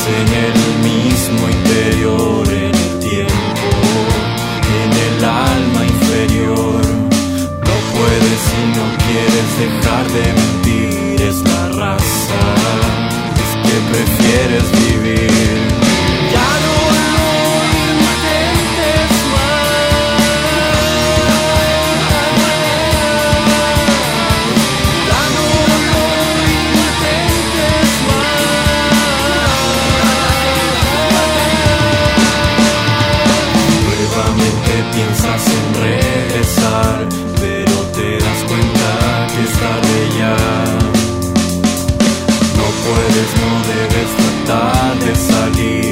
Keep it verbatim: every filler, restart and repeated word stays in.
en el mismo interior, en el tiempo, en el alma inferior. No puedes y no quieres dejar de mentir, es la raza, es que prefieres vivir. Ya no lo intentes más, ya no lo intentes más. Nuevamente piensas en regresar, pero te das cuenta que es tarde ya. No puedes, no debes tratar de salir.